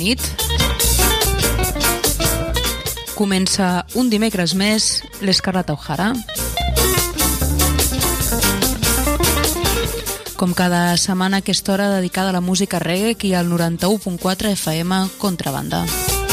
nit. Comença un dimecres més l'Escarlata O'Hara. Com cada setmana a aquesta hora dedicada a la música reggae aquí al 91.4 FM Contrabanda.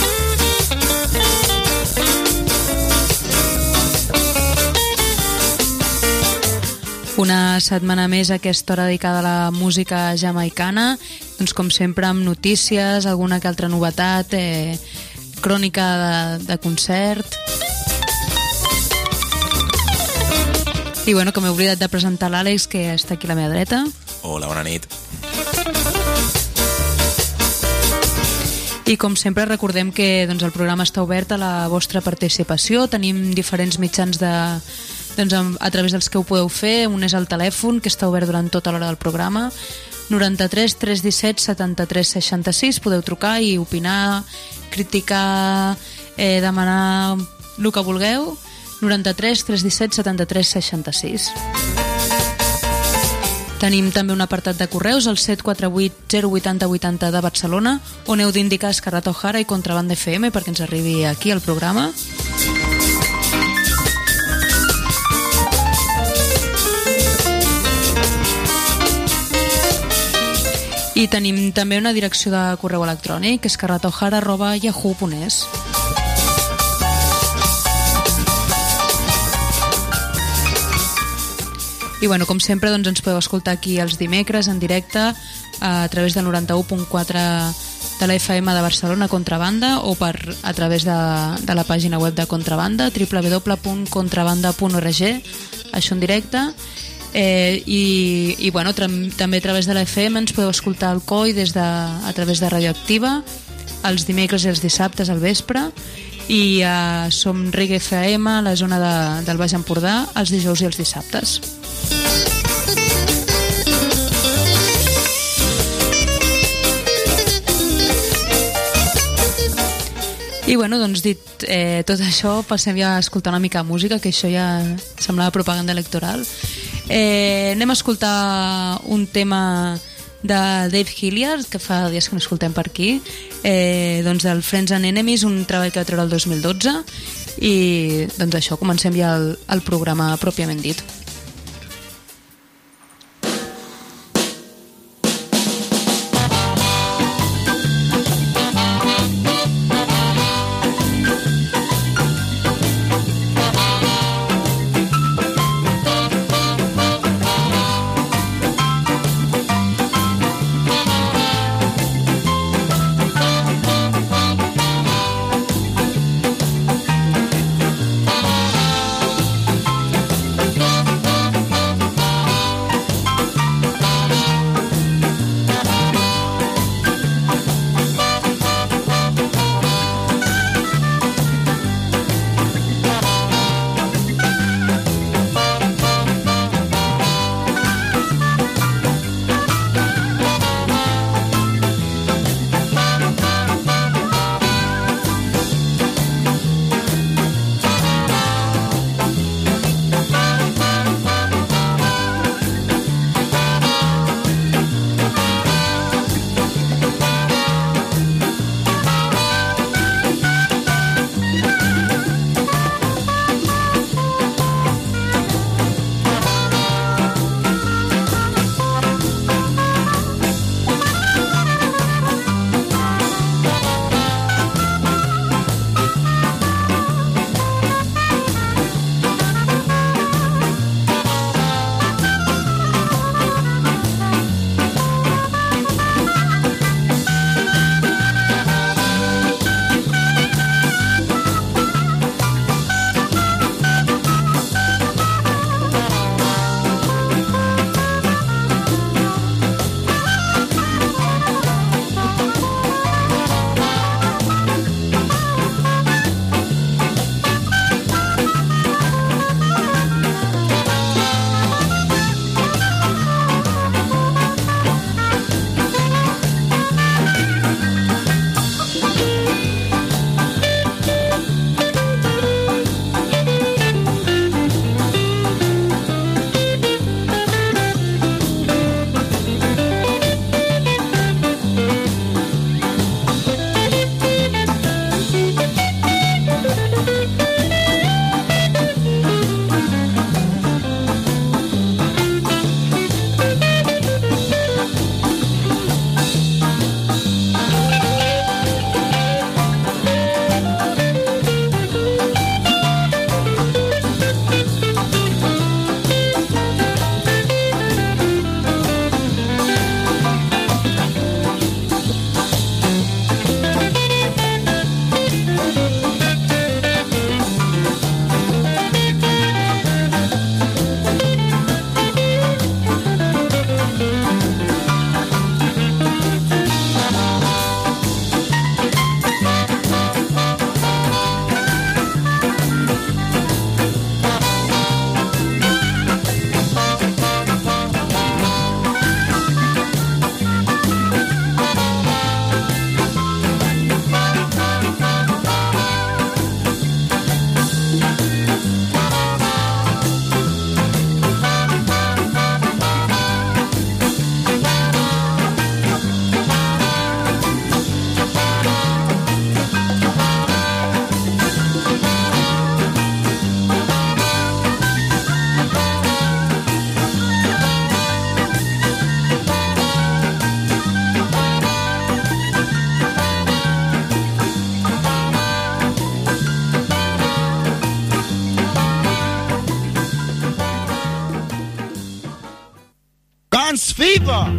Una setmana més a aquesta hora dedicada a la música jamaicana, doncs com sempre amb notícies, alguna que altra novetat, crònica de concert. I bueno, com he oblidat de presentar l'Àlex, que està aquí a la meva dreta. Hola, bona nit. I com sempre recordem que doncs, el programa està obert a la vostra participació. Tenim diferents mitjans a través dels que ho podeu fer. Un és el telèfon, que està obert durant tota l'hora del programa, 93 317 73 66. Podeu trucar i opinar, criticar, demanar el que vulgueu. 93 317 73 66. Tenim també un apartat de correus, el 748 080 80 de Barcelona, on heu d'indicar Escarlata O'Hara i Contrabanda FM perquè ens arribi aquí al programa. I tenim també una direcció de correu electrònic, escarlataohara@yahoo.es. I bueno, com sempre doncs, ens podeu escoltar aquí els dimecres en directe a través del 91.4 de la FM de Barcelona Contrabanda o a través de la pàgina web de Contrabanda, www.contrabanda.org, això en directe. I bueno, també a través de la FM ens podeu escoltar al COI a través de Radioactiva els dimecres i els dissabtes al vespre, i som Reggae FM a la zona del Baix Empordà els dijous i els dissabtes. I bueno, doncs dit tot això, passem ja a escoltar una mica de música, que això ja semblava propaganda electoral. Anem a escoltar un tema de Dave Hilliard, que fa dies que no escoltem per aquí, doncs del Friends and Enemies, un treball que va treure el 2012, i doncs això, comencem ja el programa pròpiament dit. Fever!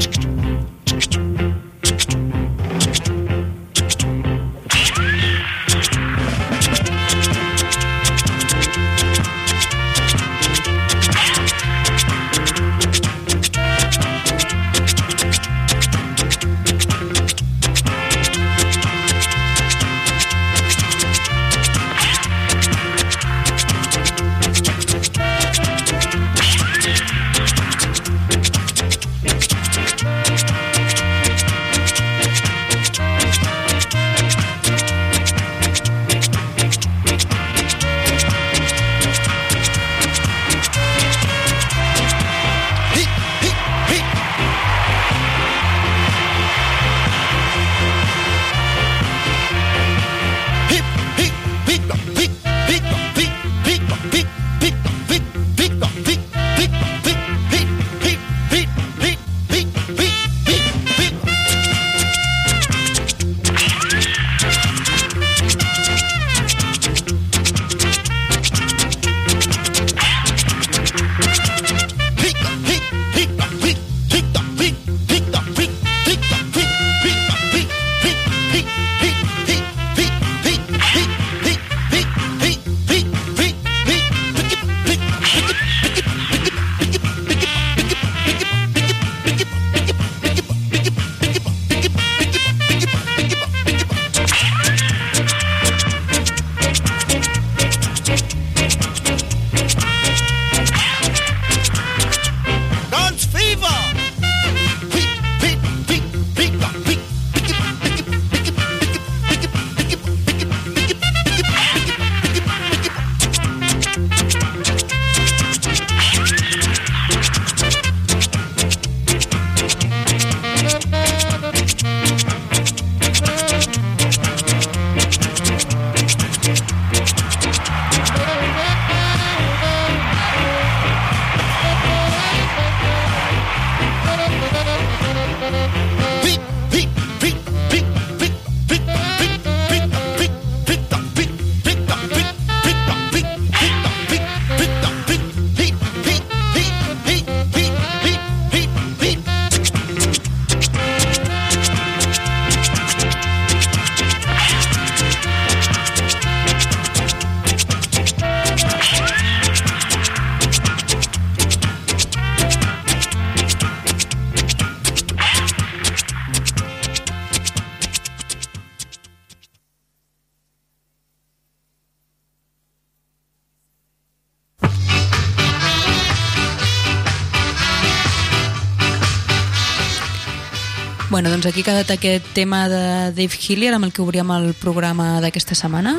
Bueno, doncs aquí ha quedat aquest tema de Dave Hillier amb el que obríem el programa d'aquesta setmana.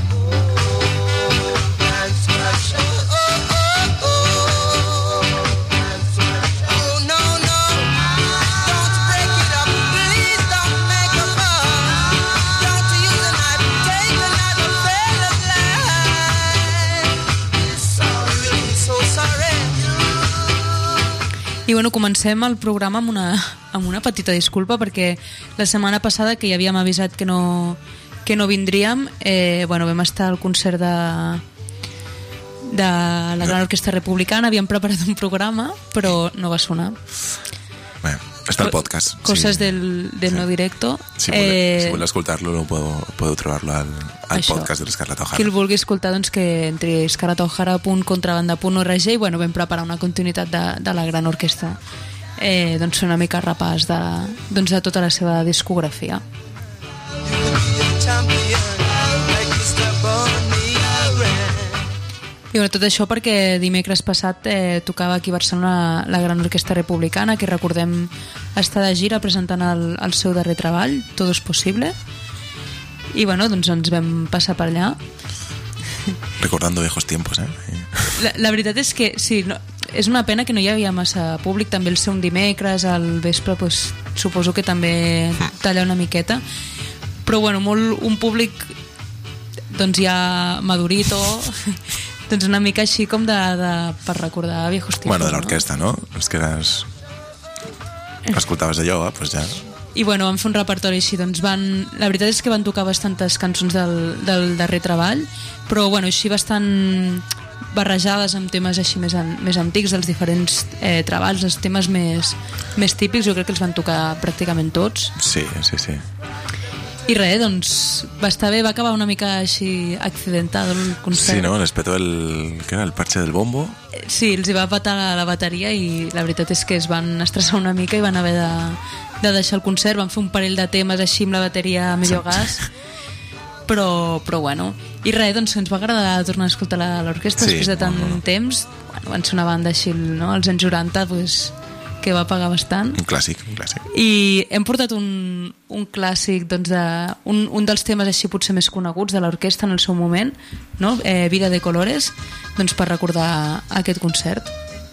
I bueno, comencem el programa amb una petita disculpa perquè la setmana passada que ja havíem avisat que no vindríem, bueno, vam estar al concert de la Gran Orquestra Republicana, havíem preparat un programa però no va sonar. Bueno, está el podcast. Cosas del no directo. Si vuelve a escoltar-lo, podeu trobar-lo al podcast de l'Scarlett O'Hara. Qui el vulgui escoltar, doncs que entri scarlettohara.contrabanda.org i bueno, vam preparar una continuïtat de la Gran Orquestra. Doncs fer una mica repàs de tota la seva discografia. I bueno, tot això perquè dimecres passat tocava aquí a Barcelona la Gran Orquestra Republicana, que recordem està de gira presentant el seu darrer treball, Todo es posible, i bueno, doncs ens vam passar per allà recordando viejos tiempos, La veritat és que sí, no, és una pena que no hi havia massa públic, també el ser un dimecres al vespre, pues, suposo que també talla una miqueta, però bueno, un públic doncs ja madurito doncs una mica així com per recordar viejos tiempos. Bueno, de l'orquestra, no? És que escoltaves allò, doncs ja... I bueno, van fer un repertori així, doncs la veritat és que van tocar bastantes cançons del darrer treball, però bueno, així bastant barrejades amb temes així més antics dels diferents treballs, els temes més típics, jo crec que els van tocar pràcticament tots. Sí. I res, doncs va estar bé, va acabar una mica així accidentat el concert. Sí, no? Les petó el parche del bombo. Sí, els hi va patar la bateria i la veritat és que es van estressar una mica i van haver de deixar el concert. Van fer un parell de temes així amb la bateria a medio gas, però bueno. I res, doncs ens va agradar tornar a escoltar l'orquestra després de tant temps. Bueno, van ser una banda així, no? Als anys 90, pues, que va pagar bastant. Un clàssic. I hem portat un clàssic, doncs, un dels temes així potser més coneguts de l'orquestra en el seu moment, no? Vida de colores, doncs per recordar aquest concert.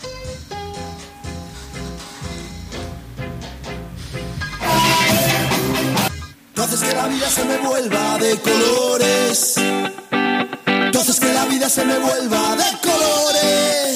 Entonces que la vida se me vuelva de colores. Entonces que la vida se me vuelva de colores.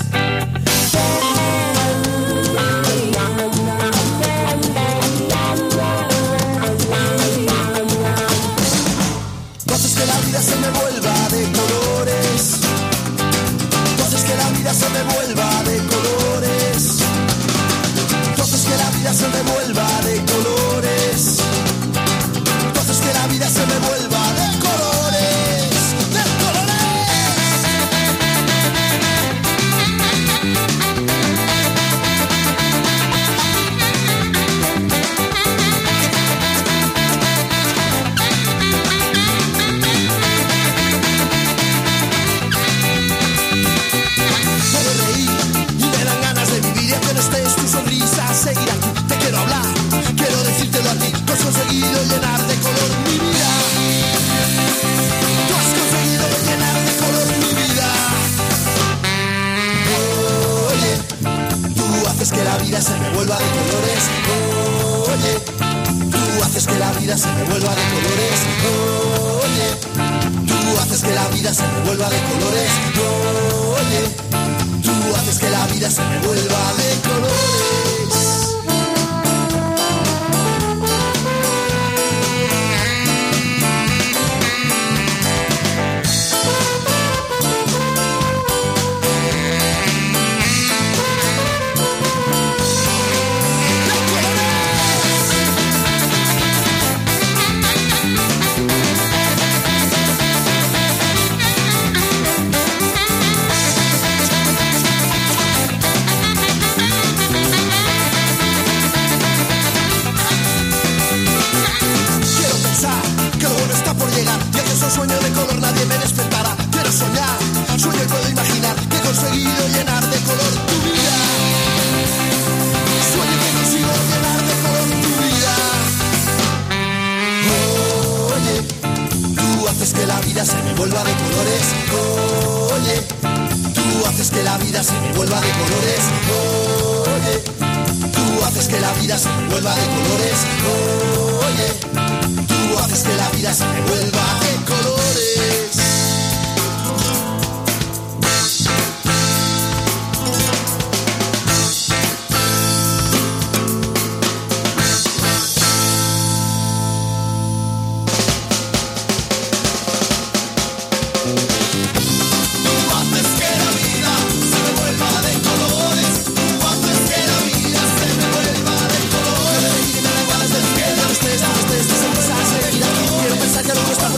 Entonces que la vida se me vuelva de colores. Entonces que la vida se me vuelva de colores. Entonces que la vida se me vuelva de colores. Entonces que la vida se me vuelva de colores, de colores. Puedo reír y me dan ganas de vivir y aunque no estés tu sonrisa seguirá aquí. Te quiero hablar, quiero decírtelo a ti. Tú has conseguido llenar de color mi vida. Tú has conseguido llenar de color mi vida. Oye, tú haces que la vida se me vuelva de colores. Oye, tú haces que la vida se me vuelva de colores. Oye, tú haces que la vida se me vuelva de colores. Oye, tú haces que la vida se me vuelva de colores. Sueño de color, nadie me despertará. Quiero soñar, sueño y puedo imaginar que he conseguido llenar de color tu vida. Sueño que consigo llenar de color tu vida. Oye, tú haces que la vida se me vuelva de colores. Oye, tú haces que la vida se me vuelva de colores. Oye, tú haces que la vida se me vuelva de colores. Oye, tú haces que la vida se me vuelva de colores. Quiero pensar que no está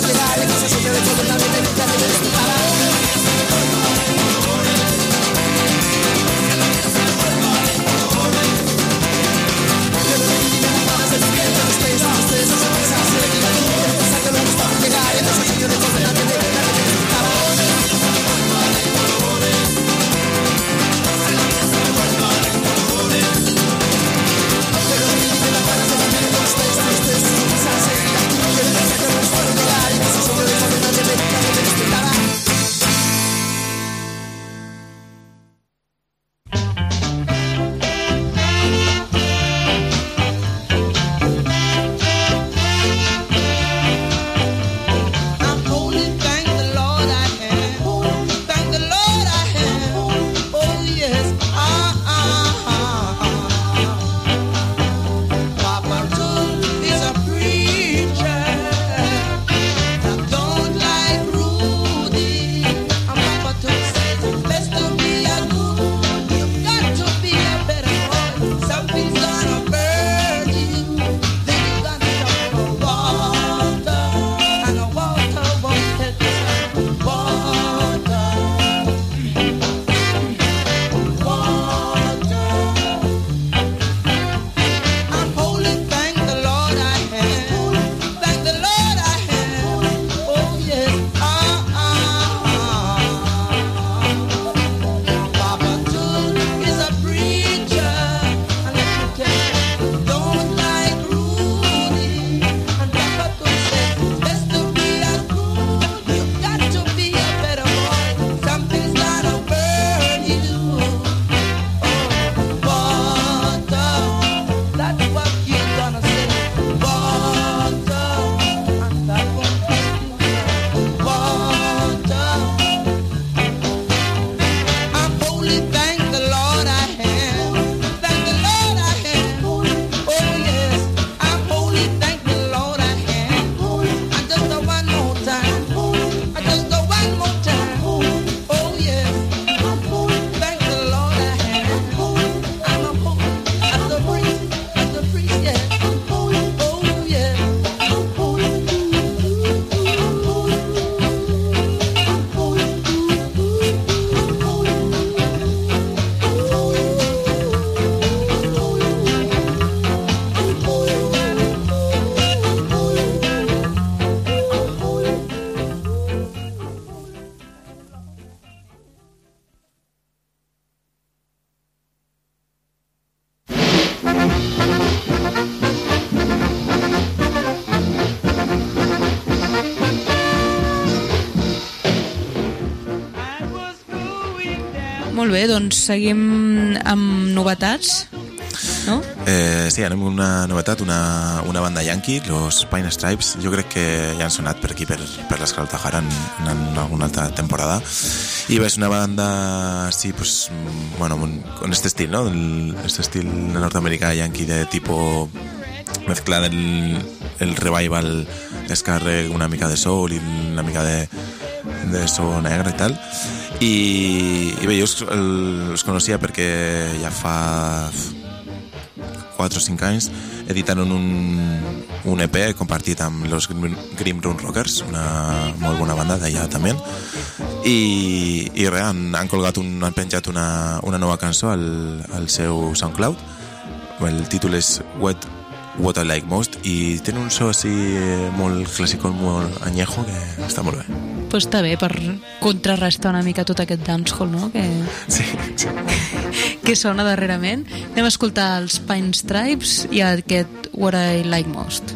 Molt bé, doncs seguim amb novetats, no? Sí, anem amb una novetat, una banda yankee, los Pine Stripes. Jo crec que ja han sonat per aquí, per l'Escala Tajara en alguna altra temporada. I bé, és una banda, sí, pues, bueno, con este estil, ¿no? Este estil norteamericà yankee de tipo mezcla el revival ska, una mica de soul i una mica de so negre i tal. I bé, jo els coneixia perquè ja fa 4 o 5 anys editaron un EP compartit amb los Grim Room Rockers, una molt bona banda d'allà també, i res, han penjat una nova cançó al seu SoundCloud. El títol és What I Like Most i té un so així molt clàssic, molt anyejo, que està molt bé. Pues està bé per contrarrestar una mica tot aquest dancehall, no? Sí. Que sona darrerament. Anem a escoltar els Pine Stripes i aquest What I Like Most.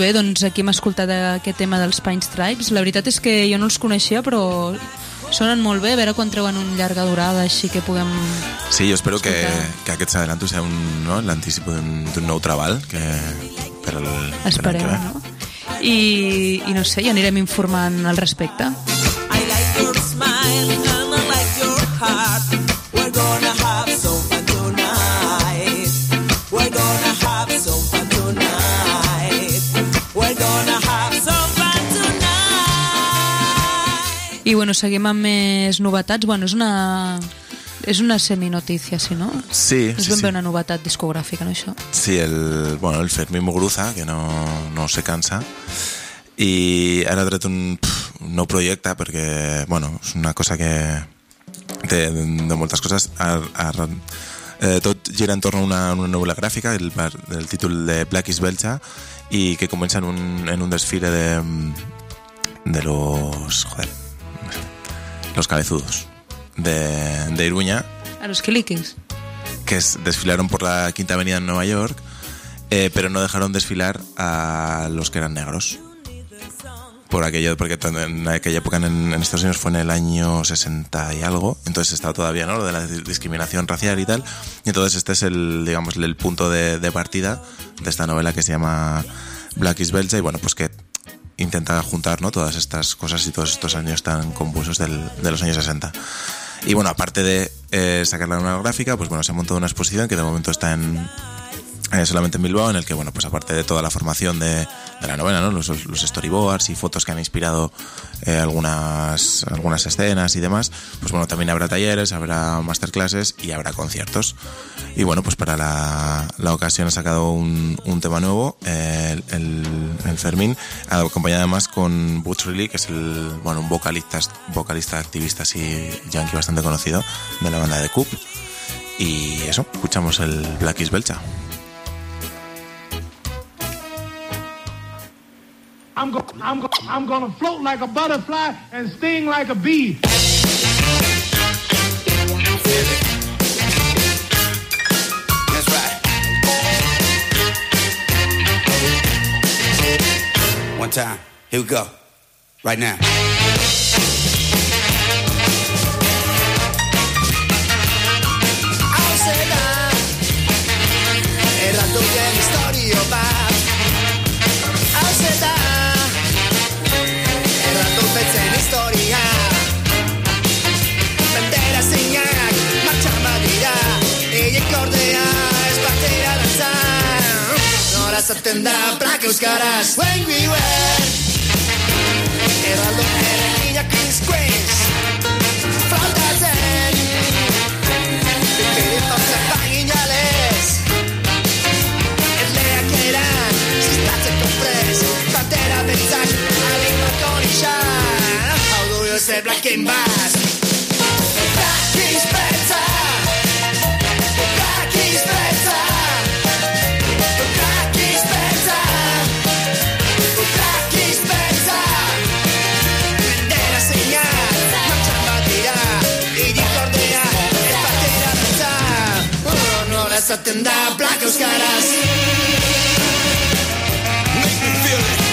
bé, doncs aquí hem escoltat aquest tema dels Pine Stripes. La veritat és que jo no els coneixia, però sonen molt bé. A veure quan treuen un llarga durada, així que puguem... Sí, jo espero que aquest adelanto sigui l'anticipo d'un nou treball per Esperem, no? I no sé, ja anirem informant al respecte. I like your smile and I like your heart. We're gonna have some fun tonight. We're gonna have some fun tonight. We're gonna have some fun tonight. I bueno, seguim amb més novetats. Bueno, és una seminotícia, sí, no? Sí, és ben bé una novetat discogràfica, no, això? Sí, el Fermín Muguruza, que no se cansa, i ara ha tret un nou projecte perquè, bueno, és una cosa que té de moltes coses. Tot gira entorn a una novel·la gràfica, el títol de Black is Belcha, i que comença en un desfile de los cabezudos de Iruña, a los Kiliquis, que desfilaron por la Quinta Avenida en Nueva York, pero no dejaron desfilar a los que eran negros. Porque en aquella época en Estados Unidos fue en el año 60 y algo, entonces estaba todavía, ¿no?, lo de la discriminación racial y tal, y entonces este es el punto de partida de esta novela que se llama Black is Belcha, y bueno, pues que intenta juntar, ¿no?, todas estas cosas y todos estos años tan convulsos de los años 60. Y bueno, aparte de sacar la novela gráfica, pues bueno, se ha montado una exposición que de momento está solamente en Bilbao, en el que, bueno, pues aparte de toda la formación de la novela, ¿no?, los storyboards y fotos que han inspirado algunas escenas y demás, pues bueno, también habrá talleres, habrá masterclasses y habrá conciertos. Y bueno, pues para la ocasión ha sacado un tema nuevo, el Fermín, acompañado además con Butch Riley, que es un vocalista activista así yankee bastante conocido de la banda de Coop. Y eso, escuchamos el Black is Belcha. I'm gonna float like a butterfly and sting like a bee. That's right. One time. Here we go. Right now. Era tu bien historia, va. Petzen historia Bandera zeinak martxan dira Eiek ordea ez batera dantzan Nora zaten da Black euskaraz When we were Erraldo erreginak Chris Queens Flautatzen Piripatzen baginales Erleak eran Ziztatzeko prez Bandera beltzak How do you say black and bass? Black is better. Black is better. Black is better. Black is better. Bandera señal, marcha batida y discordia es batera danza. No las atenda Black Euskaraz. Make me feel it.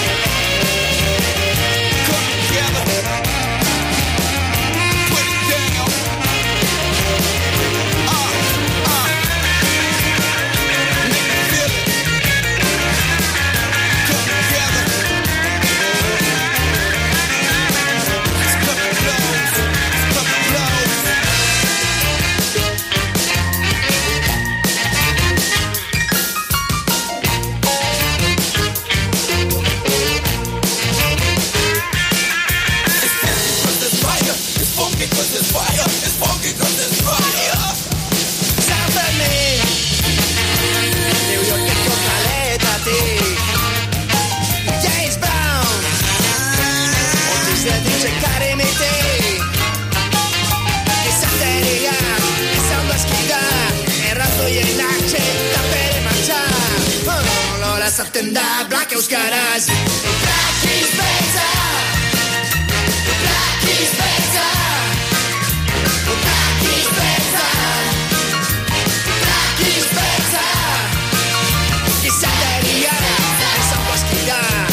Atenda Black Euskaraz Black is better Black is better Black is better Black is better Gizateria ez hau askida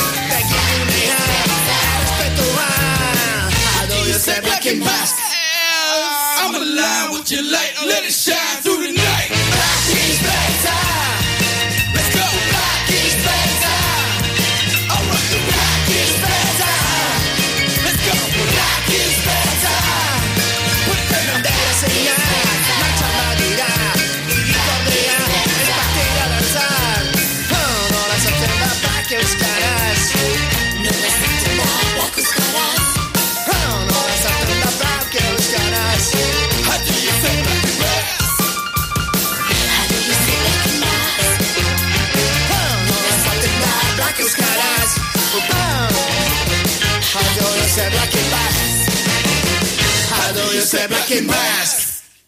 and mask. I'm alive with your light, let it shine through the night. Black is better. Let's go. Black is better. Alright, Black is better. let's go. Black is better. Candela señal, marcha madera y correa, es partida al alzar. Oh, no las atienda black euskaraz. No las atienda black euskaraz. Oh, no las atienda black euskaraz. How do you say black and brass? How do you say black and brass? Oh, no las atienda black euskaraz. How do you say black and bass? How do you say black and bass?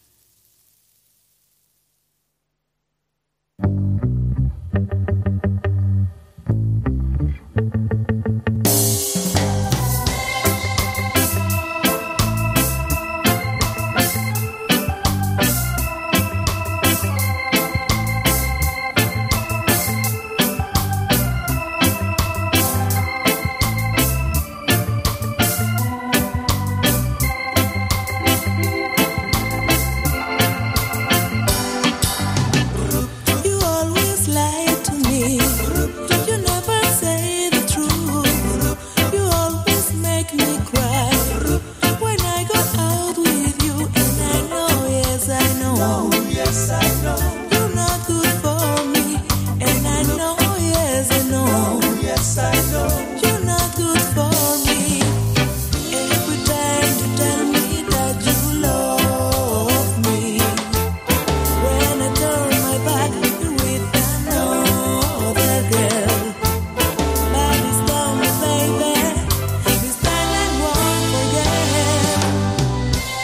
You always lie to me. You never say the truth. You always make me cry when I go out with you. And I know, yes I know, you're not good for me. And I know, yes I know, you're not good for me. Every time you tell me that you love me, when I turn my back, you're with another girl. But this time, baby, this time I won't forget.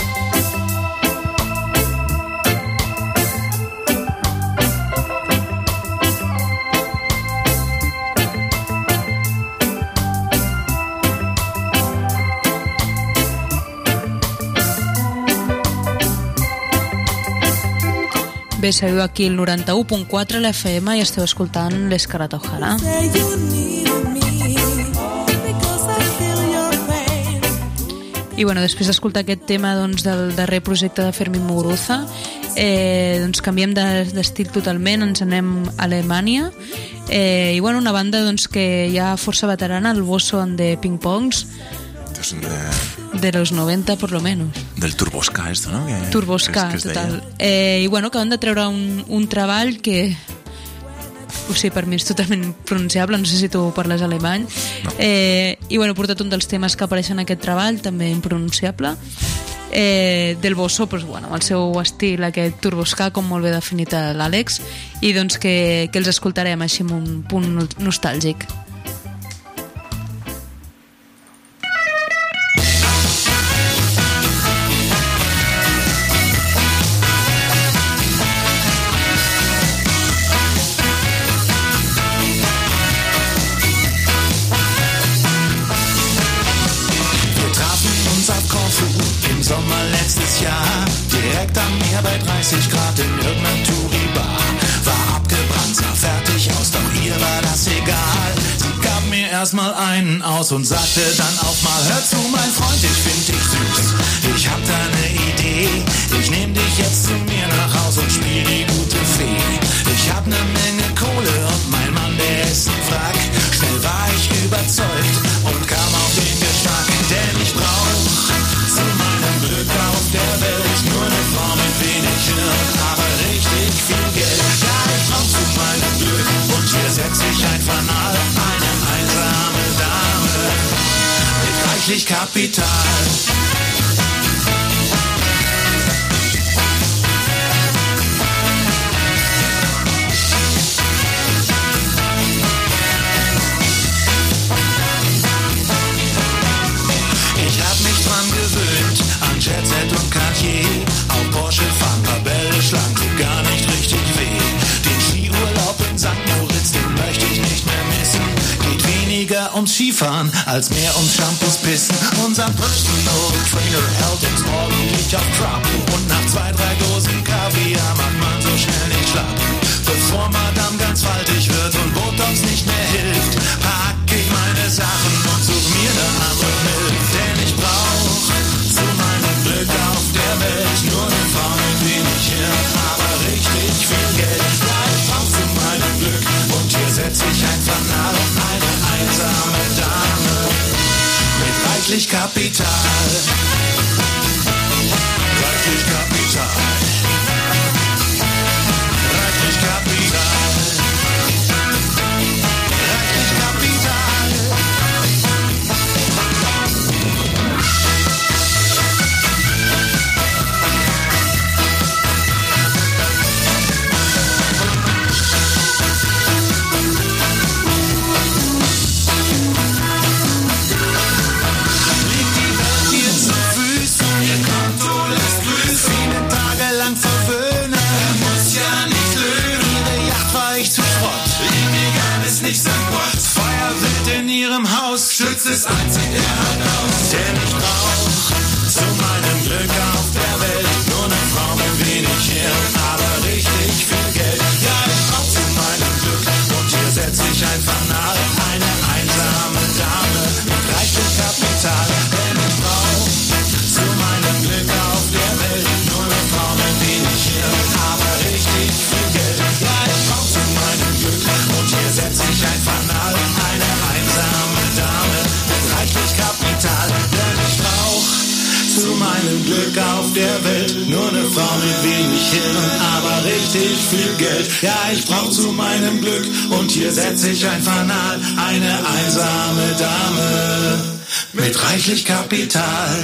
Bé, seguiu aquí el 91.4 l'FM i esteu escoltant l'Escarat O'Hara. Say you need me because I feel your pain. I bueno, després d'escoltar aquest tema doncs, del darrer projecte de Fermín Muguruza, doncs canviem d'estil totalment, ens anem a Alemanya, i bueno, una banda doncs, que ja força veterana, el Bosso and the Ping Pongs, de los 90 por lo menos. Del Turboska, esto, ¿no? Turboska, que és total. I bueno, acaben de treure un treball que... O sigui, per mi és totalment pronunciable, no sé si tu parles alemany. No. I bueno, he portat un dels temes que apareixen en aquest treball, també impronunciable. Del Bosso, doncs, bueno, amb el seu estil, aquest Turboska, com molt bé definit l'Àlex, i doncs que els escoltarem així amb un punt nostàlgic. Im Sommer letztes Jahr, direkt am Meer bei 30 Grad in irgendeiner Touri-Bar. War abgebrannt, sah fertig aus, doch ihr war das egal. Sie gab mir erstmal einen aus und sagte dann auch mal: Hör zu, mein Freund, ich find dich süß. Ich hab da ne Idee, ich nehm dich jetzt zu mir nach Haus und spiel die gute Fee. Ich hab ne Menge Kohle und mein Mann, der ist ein Wrack. Schnell war ich überzeugt und kam auf den Geschmack, denn ich brauch zu meinem Glück auf der Welt nur eine Frau mit wenig Hirn, aber richtig viel Geld. Ja, ich brauch zu meinem Glück und hier setz ich ein Fanal, eine einsame Dame mit reichlich Kapital. An Jet Set und Cartier, auf Porsche fahren, Rebelle schlank, tut gar nicht richtig weh. Den Skiurlaub in St. Moritz, den möchte ich nicht mehr missen. Geht weniger ums Skifahren, als mehr ums Shampoos pissen. Unser Personal Trainer hält uns ordentlich auf Trab. Und nach 2-3 Dosen Kaviar macht man so schnell nicht schlapp. Bevor Madame ganz faltig wird und Botox nicht mehr hilft, pack ich meine Sachen und such mir ne andere Milch. Denn ich brauch reichlich Kapital. Reichlich Kapital. Reichlich Kapital. Reichlich Kapital. Liegt die Welt dir zu Füßen, ihr Konto lässt grüßen, viele Tage lang verwöhnen, muss ja nicht löhnen. Ihre Yacht war ich zu Schrott, illegal ist nicht sein Gott. Feuer wild in ihrem Haus, Schütz ist einzig der hat aus, denn ich brauch zu meinem Glück auf der Welt nur eine Frau mit wenig Hirn, aber richtig viel Geld. Ja, ich brauch zu meinem Glück und hier setz ich einfach nach eine einsame Dame mit reichlich Kapital, denn ich brauch zu meinem Glück auf der Welt nur eine Frau mit wenig Hirn, aber richtig viel Geld. Ja, ich brauch zu meinem Glück und hier setz ich einfach nach eine einsame Dame mit reichlich Kapital, denn ich brauch zu meinem Glück auf der Welt nur eine Frau mit wenig Hirn, aber richtig viel Geld. Ja, ich brauch zu meinem Glück und hier setz ich ein Fanal, eine einsame Dame mit reichlich Kapital.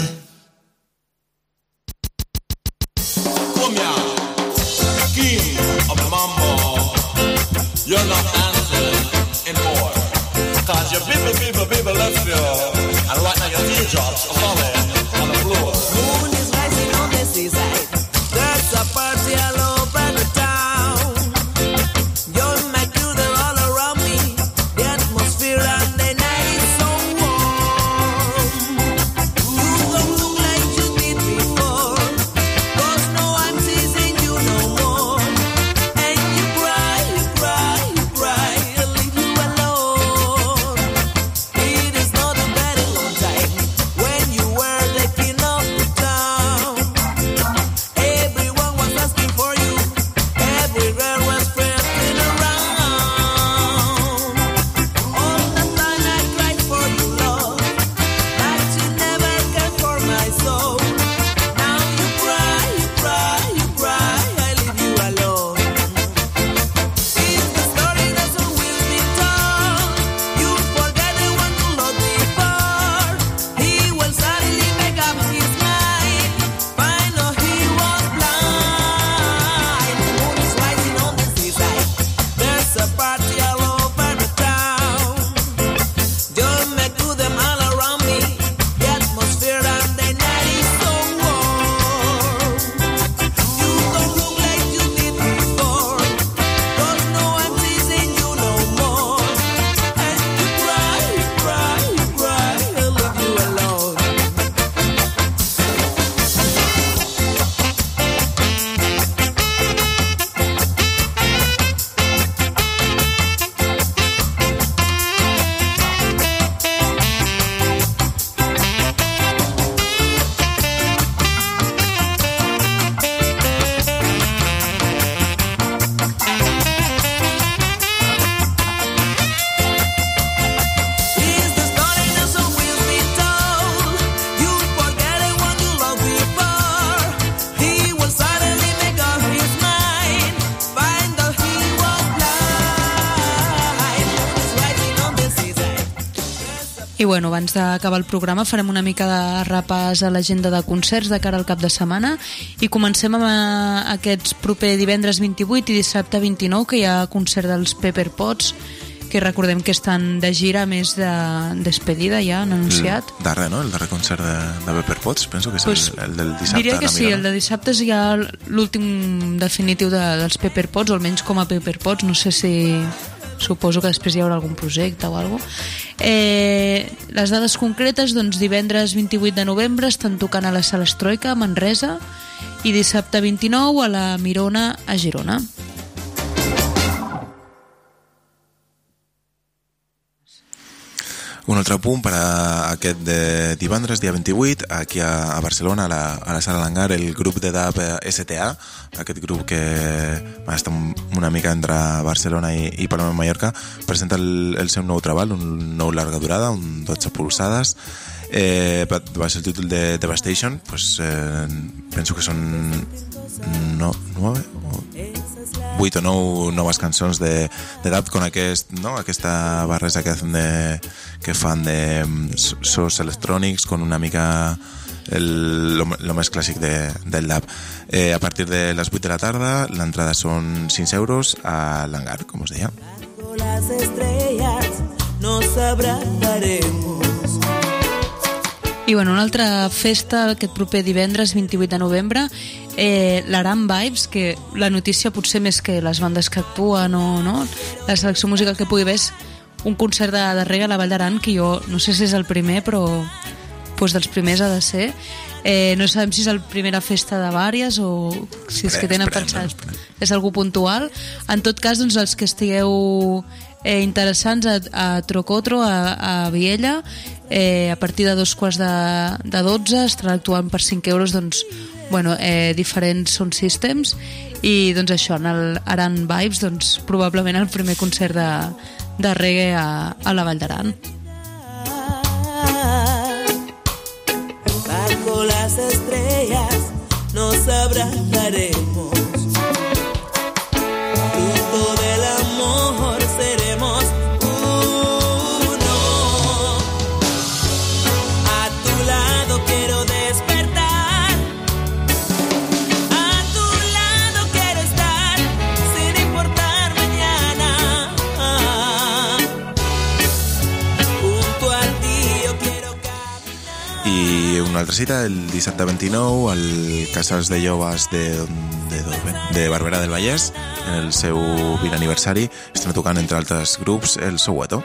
Cumbia, king of the mambo. You're not answering anymore. Cause your people left you. And right now your teardrops are falling on the floor. Moon is rising on the seaside. There's a party all over the town. Young McDougal, they're all around me. The atmosphere and the night is so warm. You don't look like you did before. 'Cause no I'm teasing you no more. And you cry, you cry, you cry. I'll leave you alone. It is not a very long time when you were the king of the town. Everyone was asking for you. Every girl was spreading around. All the time I cried for you, love, but you never cared for my soul. Now you cry, you cry, you cry. I leave you alone. If the story doesn't will be told, you forget the one you loved before. He will suddenly make up his mind. Find out he was blind. Moon is rising on the seaside. There's a party all over the town. Don't make to them all around me. The atmosphere and the night is so warm. You don't look like you did before. 'Cause no I'm teasing you no more. And you cry, you cry, you cry. I'll leave you alone. Is the story not so will be told? You forget the one you loved before. He will suddenly make up his mind. Find out he was blind. Moon is rising on the seaside. I bueno, abans d'acabar el programa farem una mica de repàs a l'agenda de concerts de cara al cap de setmana i comencem amb aquests proper divendres 28 i dissabte 29, que hi ha concert dels Pepper Potts, que recordem que estan de gira, més de despedida, ja han anunciat. Darrer, no? El darrer concert de Pepper Potts, penso que és Pues, el del dissabte. diria que a la sí, Mirona. el de dissabte és ja l'últim definitiu dels Pepper Potts, o almenys com a Pepper Potts, no sé si... Suposo que després hi haurà algun projecte o alguna cosa. Les dades concretes, doncs divendres 28 de novembre estan tocant a la Sala Estroika a Manresa i dissabte 29 a la Mirona a Girona. Un altre punt per a aquest de divendres, dia 28, aquí a Barcelona, a la Sala Langar, el grup de dub STA, aquest grup que està una mica entre Barcelona i Palma de Mallorca, presenta el seu nou treball, un nou llarga durada, un 12 polsades, va ser el títol de Devastation, pues, penso que són 8 o 9 noves cançons de dub con aquesta barreja que fan de sos electrònics con una mica lo més clàssic del dub. A partir de les 8 de la tarda l'entrada són 5 euros a l'hangar, com us deia. Las estrellas nos abrazaremos. I bueno, una altra festa aquest proper divendres 28 de novembre, l'Aran Vibes, que la notícia potser més que les bandes que actuen o no, la selecció musical que pugui haver és un concert de reggae a la Vall d'Aran, que jo no sé si és el primer, però pues dels primers ha de ser. No sabem si és la primera festa de vàries o si és que tenen pensat és algú puntual. En tot cas, doncs, els que estigueu interessants a Trocotro, a Viella, a partir de 11:45 estaran actuant per 5 euros, doncs, bueno, diferents sound systems, i doncs això, en el Aran Vibes, doncs, probablement el primer concert de reggae a la Vall d'Aran. Bajo las estrellas nos abrazaremos. Fruto del amor seremos uno. A tu lado quiero despertar. A tu lado quiero estar sin importar mañana. Junto a ti yo quiero caminar. I una altra cita, el dissabte 29, al Casals de Joves de Barberà del Vallès, en el seu 20 aniversari, estan tocant, entre altres grups, el Soweto.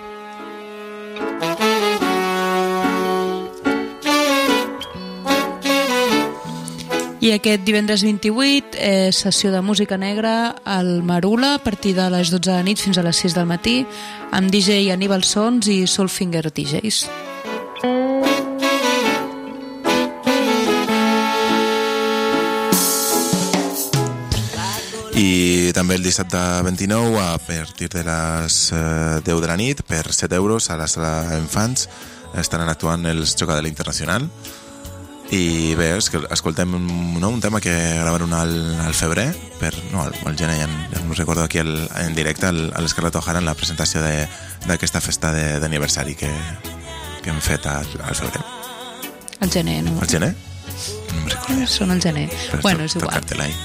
I aquest divendres 28, sessió de música negra al Marula, a partir de les 12 de la nit fins a les 6 del matí, amb DJ Aníbal Sons i Soulfinger DJs. I també el dissabte 29, a partir de les 10 de la nit, per 7 euros a la sala Infants, estaran actuant els Chocadela Internacional. I bé, escoltem un tema que gravaron al febrer, al gener, ja no recordo aquí en directe, a l'Scarlett O'Hara, en la presentació d'aquesta festa d'aniversari que hem fet al febrer. Al gener, no? Al gener? No me'n recordo. Són al gener. Bueno, és igual.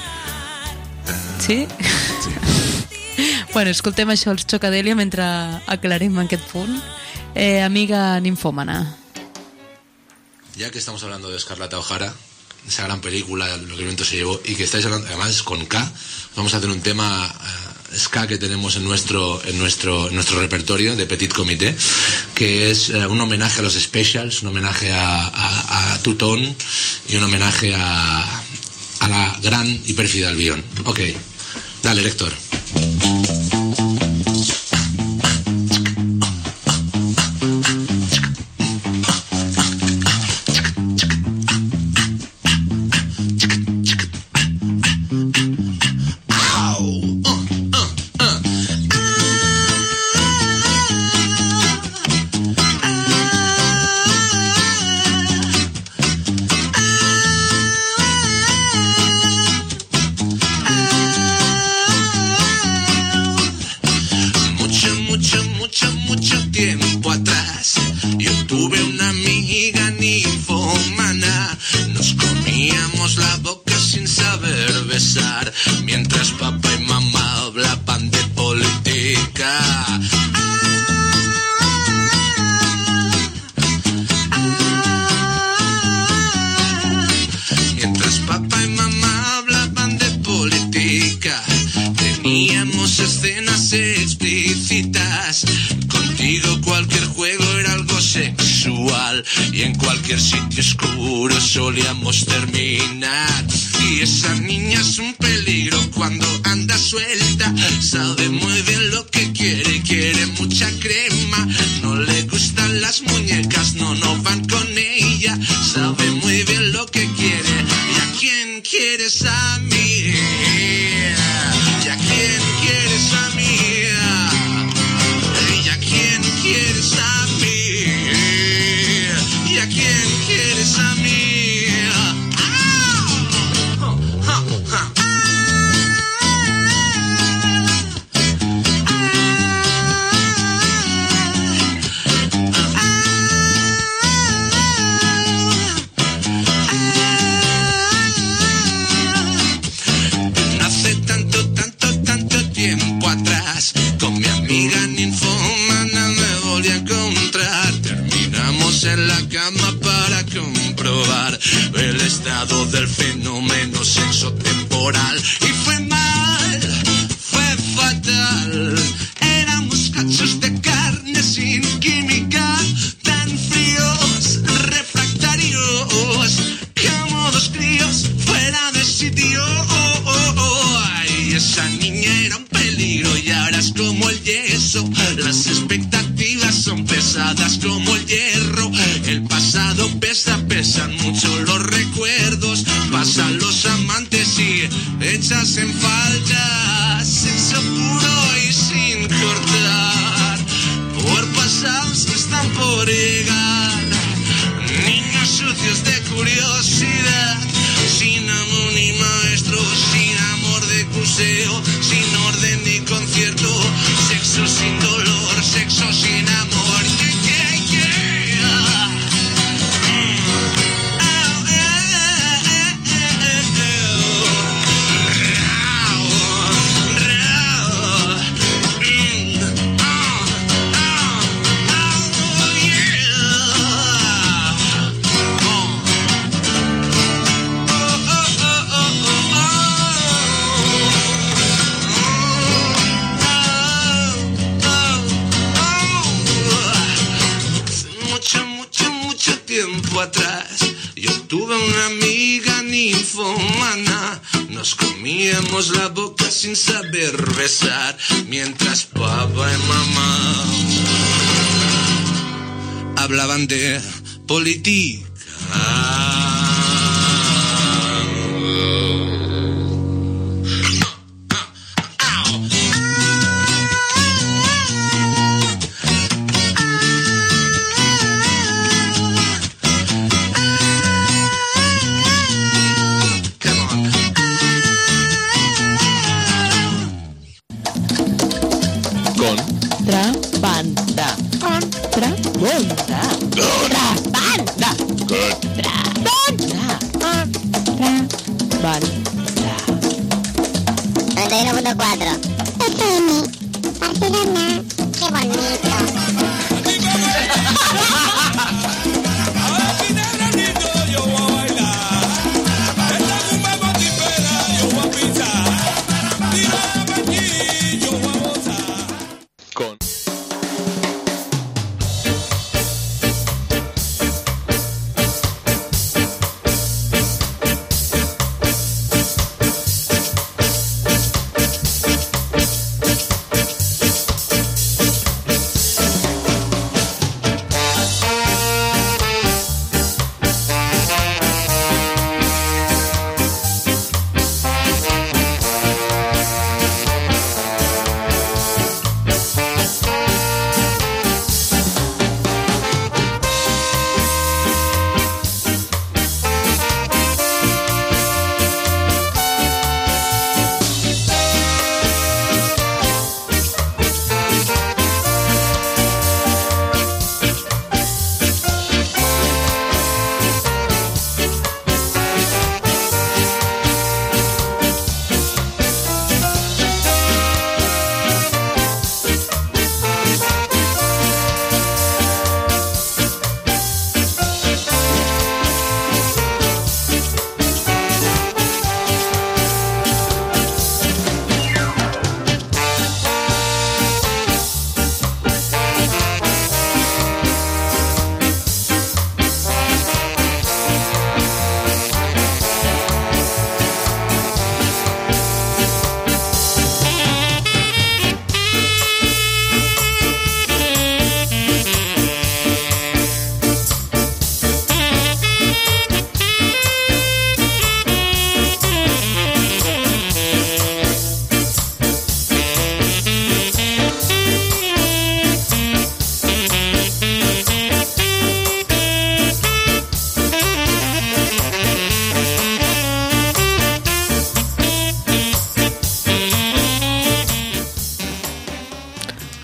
Sí? Sí. Bueno, escoltem això, els Chocadelia, mentre aclarim aquest punt. Amiga ninfómana. Ya que estamos hablando de Scarlett O'Hara, esa gran película, Lo que el viento se llevó, y que estáis hablando, además con K, vamos a hacer un tema ska que tenemos en nuestro repertorio de Petit Comité, que es un homenaje a los Specials, un homenaje a Tutón y un homenaje a la gran y pérfida Albión. Ok, dale, Héctor. Y en cualquier sitio oscuro solíamos terminar. Y esa niña es un peligro cuando anda suelta. Sabe muy bien lo que quiere, quiere mucha crema. No le gusta gustan las muñecas, no van con ella. Sabe muy bien lo que quiere. ¿Y a quién quieres a mí? ¿Y a quién quieres a mí? ¿Y a quién quieres a mí? ¿Y a quién quieres a mí? En la cama para comprobar el estado del fenómeno sexo temporal. Y fue mal, fue fatal. Éramos cachos de carne sin química, tan fríos, refractarios, como dos críos fuera de sitio. Ay, esa niña era un peligro y ahora es como el yeso. Las expectativas son pesadas como el hierro. El pasado pesa, pesan mucho los recuerdos. Pasan los amantes y echas en falta. Sexo puro y sin cortar, por pasados que están por llegar. Niños sucios de curiosidad, sin amor ni maestro, sin amor de cuseo, sin orden ni concierto. Sexo sin dolor, sexo sin amor. Atrás, yo tuve una amiga ninfomana. Nos comíamos la boca sin saber besar, mientras papá y mamá hablaban de política.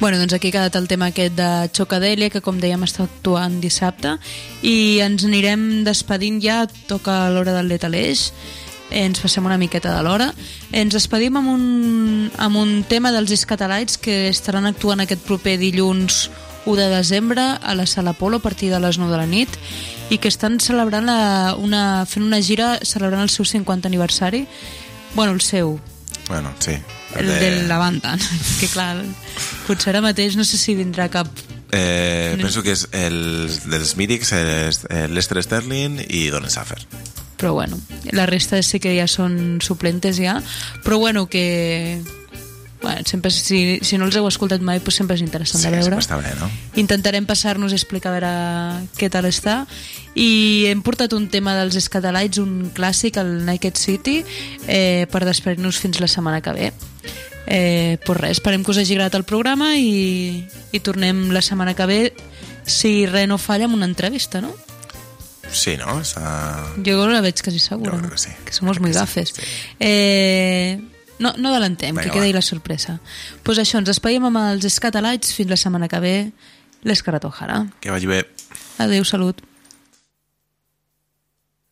Bueno, doncs aquí ha quedat el tema aquest de Xocadèlia, que com dèiem està actuant dissabte, i ens anirem despedint ja, toca l'hora del Letaleix, ens passem una miqueta de l'hora. Ens despedim amb un tema dels Scatalites que estaran actuant aquest proper dilluns 1 de desembre a la Sala Apolo a partir de les 9 de la nit i que estan celebrant fent una gira celebrant el seu 50 aniversari. Bueno, el seu. Bueno, sí. El de la banda. Que clar, potser ara mateix no sé si vindrà cap... penso que és el dels mítics, Lester Sterling i Don Saffer. Però bueno, la resta sí que ja són suplentes ja, però bueno, que bueno, sempre, si no els heu escoltat mai, doncs sempre és interessant de veure. Sí, està bé, no? Intentarem passar-nos a explicar a veure què tal està, i hem portat un tema dels Scatalites, un clàssic, el Naked City, per despedir-nos fins la setmana que ve. Pues res, esperem que us hagi agradat el programa i tornem la setmana que ve, si res no falla, amb una entrevista, no? Sí, ¿no? Yo la veig quasi segura. Yo creo que sí. Que somos muy gafes. Sí. No adelantem, que queda ahí la sorpresa. Pues això, ens despedim amb els Scatalites fins la setmana que ve. L'Escarlata O'Hara. Que vagi bé. Adéu, salut.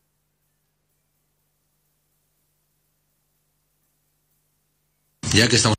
Ya que estamos